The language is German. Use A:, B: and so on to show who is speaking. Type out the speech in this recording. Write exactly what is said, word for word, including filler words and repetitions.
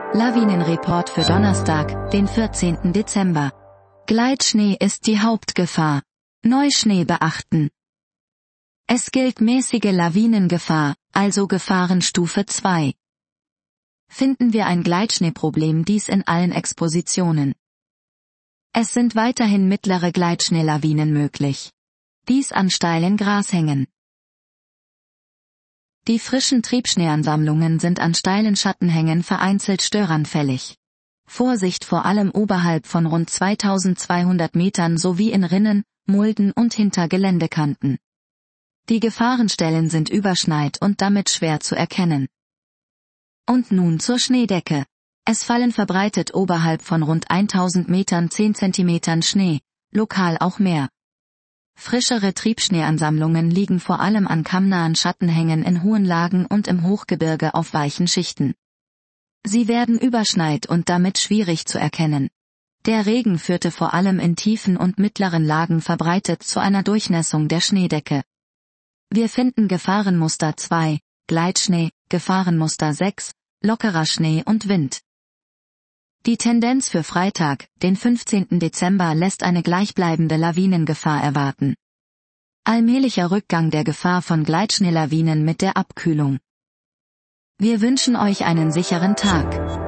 A: Lawinenreport für Donnerstag, den vierzehnten Dezember. Gleitschnee ist die Hauptgefahr. Neuschnee beachten. Es gilt mäßige Lawinengefahr, also Gefahrenstufe zwei. Finden wir ein Gleitschneeproblem, dies in allen Expositionen. Es sind weiterhin mittlere Gleitschneelawinen möglich. Dies an steilen Grashängen. Die frischen Triebschneeansammlungen sind an steilen Schattenhängen vereinzelt störanfällig. Vorsicht vor allem oberhalb von rund zweitausendzweihundert Metern sowie in Rinnen, Mulden und hinter Geländekanten. Die Gefahrenstellen sind überschneit und damit schwer zu erkennen. Und nun zur Schneedecke. Es fallen verbreitet oberhalb von rund tausend Metern zehn Zentimetern Schnee, lokal auch mehr. Frischere Triebschneeansammlungen liegen vor allem an kammnahen Schattenhängen in hohen Lagen und im Hochgebirge auf weichen Schichten. Sie werden überschneit und damit schwierig zu erkennen. Der Regen führte vor allem in tiefen und mittleren Lagen verbreitet zu einer Durchnässung der Schneedecke. Wir finden Gefahrenmuster zwei, Gleitschnee, Gefahrenmuster sechs, lockerer Schnee und Wind. Die Tendenz für Freitag, den fünfzehnten Dezember, lässt eine gleichbleibende Lawinengefahr erwarten. Allmählicher Rückgang der Gefahr von Gleitschneelawinen mit der Abkühlung. Wir wünschen euch einen sicheren Tag.